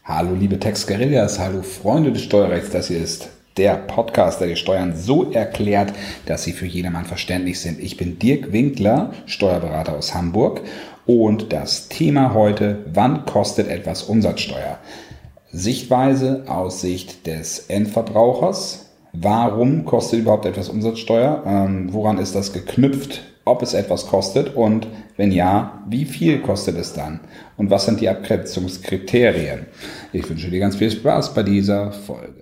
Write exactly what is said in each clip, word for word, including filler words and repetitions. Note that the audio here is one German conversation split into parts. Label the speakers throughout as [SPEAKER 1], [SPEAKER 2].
[SPEAKER 1] Hallo liebe Tax-Guerillas, hallo Freunde des Steuerrechts, das hier ist der Podcast, der die Steuern so erklärt, dass sie für jedermann verständlich sind. Ich bin Dirk Winkler, Steuerberater aus Hamburg und das Thema heute, wann kostet etwas Umsatzsteuer? Sichtweise aus Sicht des Endverbrauchers. Warum kostet überhaupt etwas Umsatzsteuer? Ähm, woran ist das geknüpft? Ob es etwas kostet und wenn ja, wie viel kostet es dann? Und was sind die Abgrenzungskriterien? Ich wünsche dir ganz viel Spaß bei dieser Folge.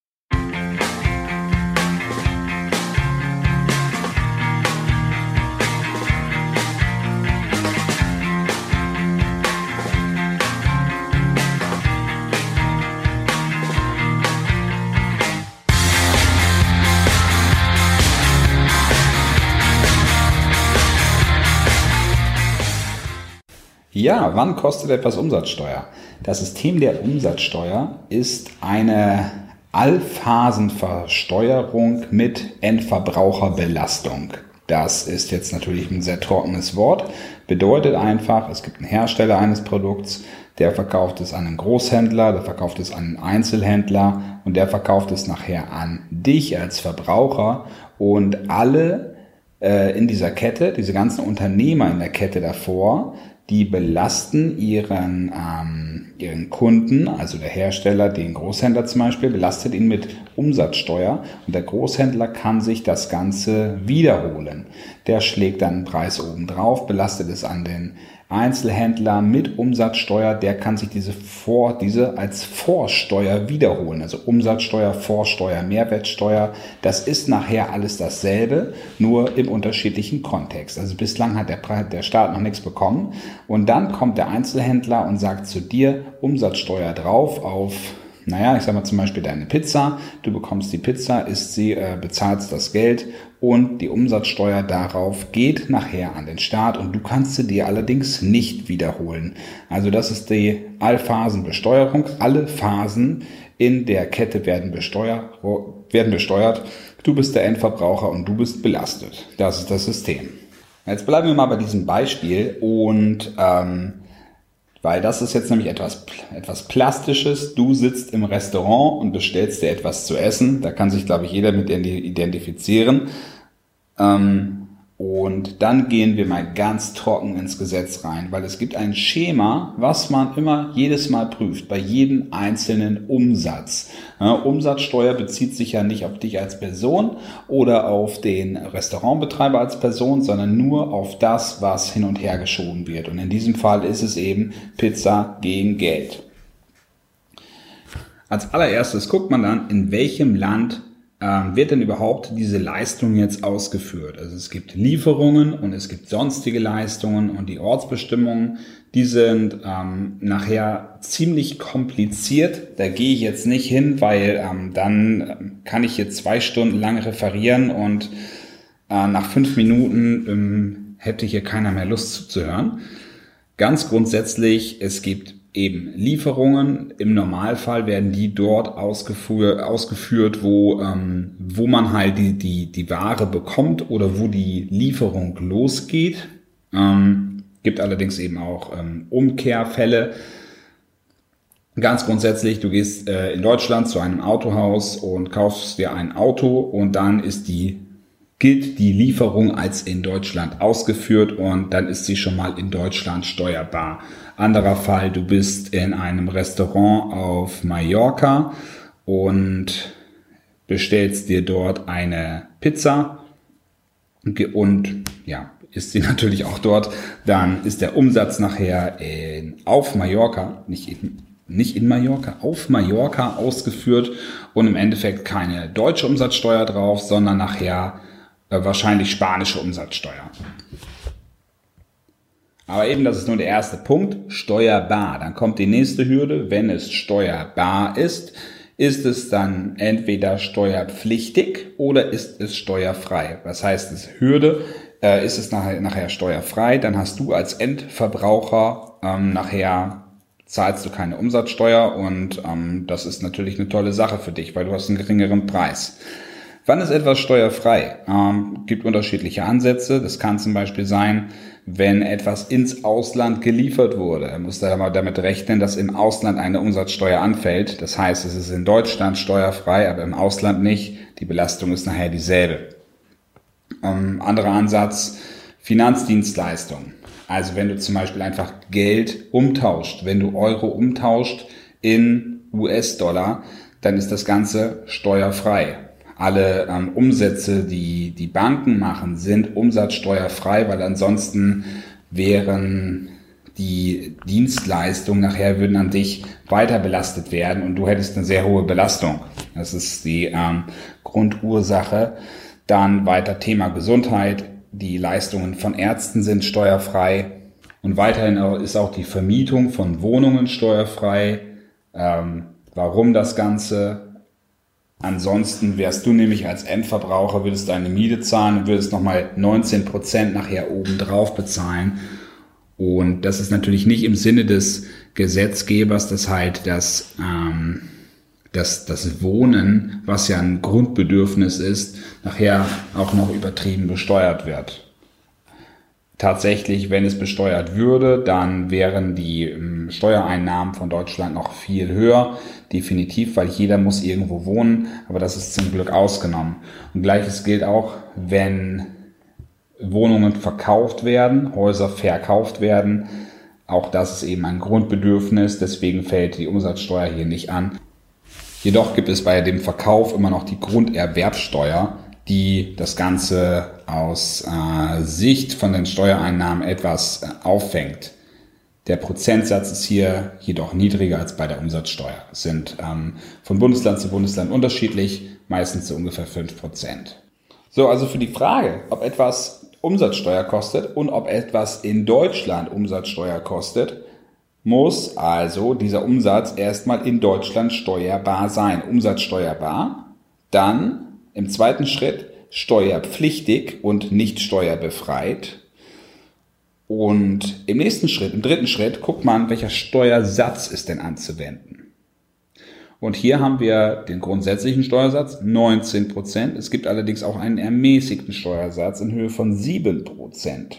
[SPEAKER 1] Ja, wann kostet etwas Umsatzsteuer? Das System der Umsatzsteuer ist eine Allphasenversteuerung mit Endverbraucherbelastung. Das ist jetzt natürlich ein sehr trockenes Wort, bedeutet einfach, es gibt einen Hersteller eines Produkts, der verkauft es an einen Großhändler, der verkauft es an einen Einzelhändler und der verkauft es nachher an dich als Verbraucher und alle äh, in dieser Kette, diese ganzen Unternehmer in der Kette davor, die belasten ihren, ähm, ihren Kunden, also der Hersteller, den Großhändler zum Beispiel, belastet ihn mit Umsatzsteuer und der Großhändler kann sich das Ganze wiederholen. Der schlägt dann einen Preis oben drauf, belastet es an den Einzelhändler mit Umsatzsteuer, der kann sich diese, vor, diese als Vorsteuer wiederholen. Also Umsatzsteuer, Vorsteuer, Mehrwertsteuer, das ist nachher alles dasselbe, nur im unterschiedlichen Kontext. Also bislang hat der, der Staat noch nichts bekommen und dann kommt der Einzelhändler und sagt zu dir, Umsatzsteuer drauf auf, naja, ich sag mal zum Beispiel deine Pizza, du bekommst die Pizza, isst sie, äh, bezahlst das Geld und die Umsatzsteuer darauf geht nachher an den Staat und du kannst sie dir allerdings nicht wiederholen. Also das ist die Allphasenbesteuerung. Alle Phasen in der Kette werden besteuert, werden besteuert. Du bist der Endverbraucher und du bist belastet. Das ist das System. Jetzt bleiben wir mal bei diesem Beispiel und ähm, weil das ist jetzt nämlich etwas, etwas Plastisches. Du sitzt im Restaurant und bestellst dir etwas zu essen. Da kann sich, glaube ich, jeder mit identifizieren. Ähm, und dann gehen wir mal ganz trocken ins Gesetz rein, weil es gibt ein Schema, was man immer jedes Mal prüft, bei jedem einzelnen Umsatz. Ja, Umsatzsteuer bezieht sich ja nicht auf dich als Person oder auf den Restaurantbetreiber als Person, sondern nur auf das, was hin und her geschoben wird. Und in diesem Fall ist es eben Pizza gegen Geld. Als allererstes guckt man dann, in welchem Land wird denn überhaupt diese Leistung jetzt ausgeführt? Also es gibt Lieferungen und es gibt sonstige Leistungen und die Ortsbestimmungen, die sind ähm, nachher ziemlich kompliziert. Da gehe ich jetzt nicht hin, weil ähm, dann kann ich jetzt zwei Stunden lang referieren und äh, nach fünf Minuten ähm, hätte hier keiner mehr Lust zuzuhören. Ganz grundsätzlich, es gibt eben Lieferungen. Im Normalfall werden die dort ausgeführt, ausgeführt wo, ähm, wo man halt die, die, die Ware bekommt oder wo die Lieferung losgeht. Ähm, gibt allerdings eben auch ähm, Umkehrfälle. Ganz grundsätzlich, du gehst äh, in Deutschland zu einem Autohaus und kaufst dir ein Auto und dann ist die gilt die Lieferung als in Deutschland ausgeführt und dann ist sie schon mal in Deutschland steuerbar. Anderer Fall, du bist in einem Restaurant auf Mallorca und bestellst dir dort eine Pizza und ja, isst sie natürlich auch dort. Dann ist der Umsatz nachher in, auf Mallorca, nicht in, nicht in Mallorca, auf Mallorca ausgeführt und im Endeffekt keine deutsche Umsatzsteuer drauf, sondern nachher wahrscheinlich spanische Umsatzsteuer. Aber eben, das ist nur der erste Punkt, steuerbar. Dann kommt die nächste Hürde, wenn es steuerbar ist, ist es dann entweder steuerpflichtig oder ist es steuerfrei. Was heißt es? Hürde, äh, ist es nachher, nachher steuerfrei, dann hast du als Endverbraucher ähm, nachher zahlst du keine Umsatzsteuer und ähm, das ist natürlich eine tolle Sache für dich, weil du hast einen geringeren Preis. Wann ist etwas steuerfrei? Ähm, gibt unterschiedliche Ansätze. Das kann zum Beispiel sein, wenn etwas ins Ausland geliefert wurde. Er muss da mal damit rechnen, dass im Ausland eine Umsatzsteuer anfällt. Das heißt, es ist in Deutschland steuerfrei, aber im Ausland nicht. Die Belastung ist nachher dieselbe. Ähm, anderer Ansatz, Finanzdienstleistung. Also wenn du zum Beispiel einfach Geld umtauscht, wenn du Euro umtauscht in U S-Dollar, dann ist das Ganze steuerfrei. Alle ähm, Umsätze, die die Banken machen, sind umsatzsteuerfrei, weil ansonsten wären die Dienstleistungen nachher würden an dich weiter belastet werden und du hättest eine sehr hohe Belastung. Das ist die ähm, Grundursache. Dann weiter Thema Gesundheit. Die Leistungen von Ärzten sind steuerfrei und weiterhin ist auch die Vermietung von Wohnungen steuerfrei. Ähm, warum das Ganze? Ansonsten wärst du nämlich als Endverbraucher, würdest deine Miete zahlen und würdest nochmal neunzehn Prozent nachher oben drauf bezahlen. Und das ist natürlich nicht im Sinne des Gesetzgebers, dass halt das, ähm, dass das Wohnen, was ja ein Grundbedürfnis ist, nachher auch noch übertrieben besteuert wird. Tatsächlich, wenn es besteuert würde, dann wären die ähm, Steuereinnahmen von Deutschland noch viel höher. Definitiv, weil jeder muss irgendwo wohnen, aber das ist zum Glück ausgenommen. Und Gleiches gilt auch, wenn Wohnungen verkauft werden, Häuser verkauft werden. Auch das ist eben ein Grundbedürfnis, deswegen fällt die Umsatzsteuer hier nicht an. Jedoch gibt es bei dem Verkauf immer noch die Grunderwerbsteuer, die das Ganze aus äh, Sicht von den Steuereinnahmen etwas äh, auffängt. Der Prozentsatz ist hier jedoch niedriger als bei der Umsatzsteuer. Es sind ähm, von Bundesland zu Bundesland unterschiedlich, meistens so ungefähr fünf Prozent. So, also für die Frage, ob etwas Umsatzsteuer kostet und ob etwas in Deutschland Umsatzsteuer kostet, muss also dieser Umsatz erstmal in Deutschland steuerbar sein. Umsatzsteuerbar, dann im zweiten Schritt steuerpflichtig und nicht steuerbefreit. Und im nächsten Schritt, im dritten Schritt, guckt man, welcher Steuersatz ist denn anzuwenden. Und hier haben wir den grundsätzlichen Steuersatz, neunzehn Prozent. Es gibt allerdings auch einen ermäßigten Steuersatz in Höhe von sieben Prozent.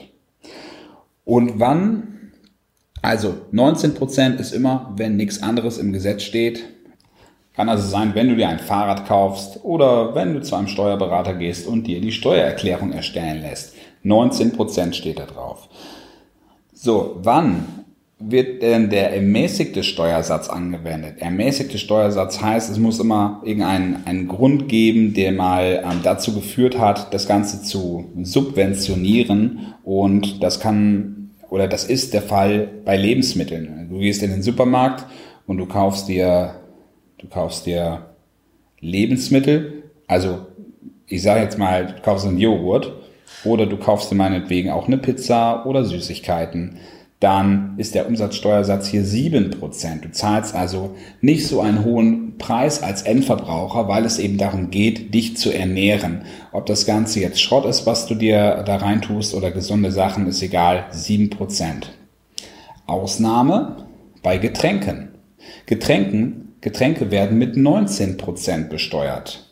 [SPEAKER 1] Und wann? Also neunzehn Prozent ist immer, wenn nichts anderes im Gesetz steht. Kann also sein, wenn du dir ein Fahrrad kaufst oder wenn du zu einem Steuerberater gehst und dir die Steuererklärung erstellen lässt. neunzehn Prozent steht da drauf. So, wann wird denn der ermäßigte Steuersatz angewendet? Ermäßigte Steuersatz heißt, es muss immer irgendeinen einen Grund geben, der mal ähm, dazu geführt hat, das Ganze zu subventionieren. Und das kann oder das ist der Fall bei Lebensmitteln. Du gehst in den Supermarkt und du kaufst dir Du kaufst dir Lebensmittel, also ich sage jetzt mal, du kaufst einen Joghurt oder du kaufst dir meinetwegen auch eine Pizza oder Süßigkeiten, dann ist der Umsatzsteuersatz hier sieben Prozent. Du zahlst also nicht so einen hohen Preis als Endverbraucher, weil es eben darum geht, dich zu ernähren. Ob das Ganze jetzt Schrott ist, was du dir da reintust oder gesunde Sachen, ist egal, sieben Prozent. Ausnahme bei Getränken. Getränken Getränke werden mit neunzehn Prozent besteuert.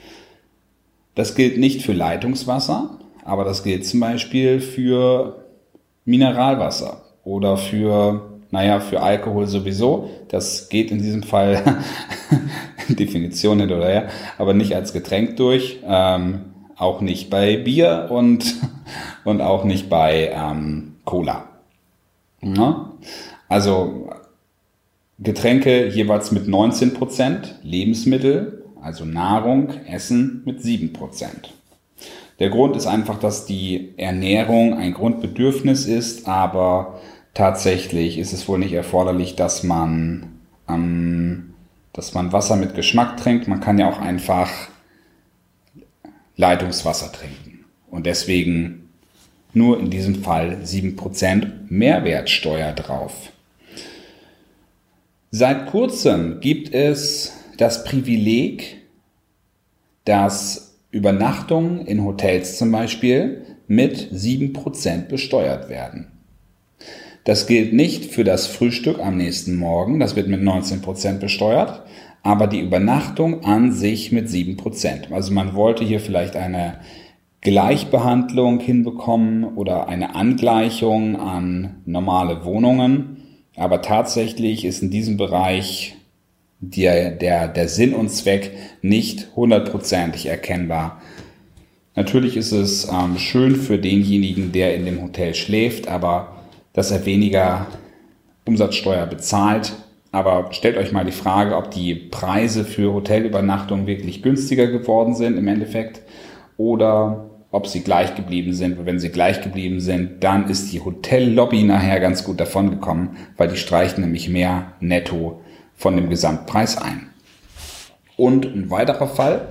[SPEAKER 1] Das gilt nicht für Leitungswasser, aber das gilt zum Beispiel für Mineralwasser oder für, naja, für Alkohol sowieso. Das geht in diesem Fall Definition hin oder her, aber nicht als Getränk durch, ähm, auch nicht bei Bier und, und auch nicht bei ähm, Cola. Ja? Also Getränke jeweils mit neunzehn Prozent, Lebensmittel, also Nahrung, Essen mit sieben Prozent. Der Grund ist einfach, dass die Ernährung ein Grundbedürfnis ist, aber tatsächlich ist es wohl nicht erforderlich, dass man, ähm, dass man Wasser mit Geschmack trinkt. Man kann ja auch einfach Leitungswasser trinken. Und deswegen nur in diesem Fall sieben Prozent Mehrwertsteuer drauf. Seit kurzem gibt es das Privileg, dass Übernachtungen in Hotels zum Beispiel mit sieben Prozent besteuert werden. Das gilt nicht für das Frühstück am nächsten Morgen, das wird mit neunzehn Prozent besteuert, aber die Übernachtung an sich mit sieben Prozent. Also man wollte hier vielleicht eine Gleichbehandlung hinbekommen oder eine Angleichung an normale Wohnungen, aber tatsächlich ist in diesem Bereich der, der, der Sinn und Zweck nicht hundertprozentig erkennbar. Natürlich ist es ähm, schön für denjenigen, der in dem Hotel schläft, aber dass er weniger Umsatzsteuer bezahlt. Aber stellt euch mal die Frage, ob die Preise für Hotelübernachtungen wirklich günstiger geworden sind im Endeffekt oder ob sie gleich geblieben sind. Und wenn sie gleich geblieben sind, dann ist die Hotellobby nachher ganz gut davon gekommen, weil die streichen nämlich mehr netto von dem Gesamtpreis ein. Und ein weiterer Fall,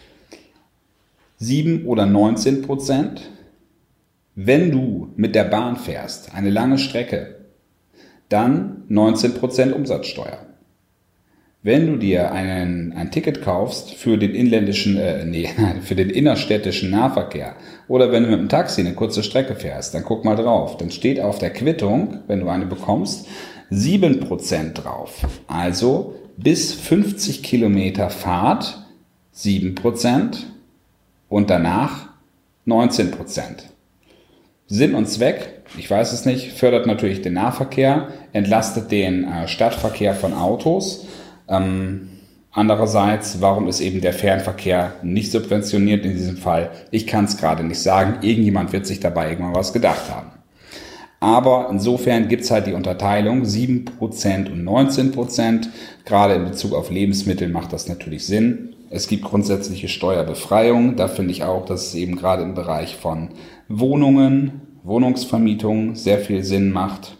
[SPEAKER 1] sieben oder neunzehn Prozent. Wenn du mit der Bahn fährst, eine lange Strecke, dann neunzehn Prozent Umsatzsteuer. Wenn du dir einen, ein Ticket kaufst für den inländischen, äh, nee, für den innerstädtischen Nahverkehr oder wenn du mit dem Taxi eine kurze Strecke fährst, dann guck mal drauf. Dann steht auf der Quittung, wenn du eine bekommst, sieben Prozent drauf. Also bis fünfzig Kilometer Fahrt sieben Prozent und danach neunzehn Prozent. Sinn und Zweck, ich weiß es nicht, fördert natürlich den Nahverkehr, entlastet den äh, Stadtverkehr von Autos. Ähm, andererseits, warum ist eben der Fernverkehr nicht subventioniert in diesem Fall? Ich kann es gerade nicht sagen. Irgendjemand wird sich dabei irgendwann was gedacht haben. Aber insofern gibt es halt die Unterteilung sieben Prozent und neunzehn Prozent. Gerade in Bezug auf Lebensmittel macht das natürlich Sinn. Es gibt grundsätzliche Steuerbefreiung. Da finde ich auch, dass es eben gerade im Bereich von Wohnungen, Wohnungsvermietung sehr viel Sinn macht.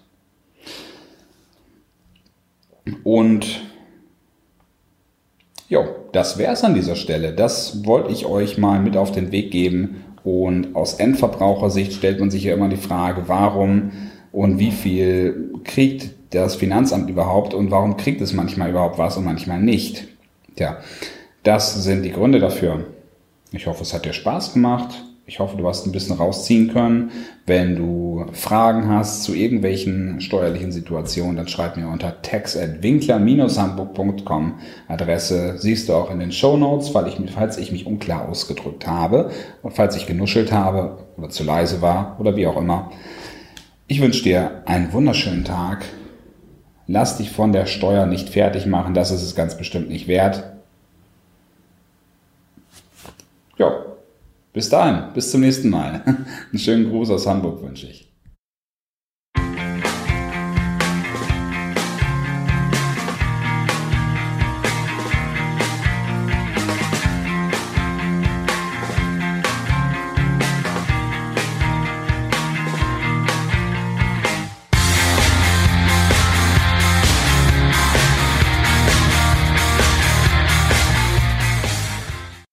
[SPEAKER 1] Und jo, das wäre es an dieser Stelle. Das wollte ich euch mal mit auf den Weg geben. Und aus Endverbrauchersicht stellt man sich ja immer die Frage, warum und wie viel kriegt das Finanzamt überhaupt und warum kriegt es manchmal überhaupt was und manchmal nicht. Tja, das sind die Gründe dafür. Ich hoffe, es hat dir Spaß gemacht. Ich hoffe, du hast ein bisschen rausziehen können. Wenn du Fragen hast zu irgendwelchen steuerlichen Situationen, dann schreib mir unter tax at winkler dash hamburg punkt com. Adresse siehst du auch in den Shownotes, falls ich, falls ich mich unklar ausgedrückt habe und falls ich genuschelt habe oder zu leise war oder wie auch immer. Ich wünsche dir einen wunderschönen Tag. Lass dich von der Steuer nicht fertig machen, das ist es ganz bestimmt nicht wert. Ja. Bis dahin, bis zum nächsten Mal. Einen schönen Gruß aus Hamburg wünsche ich.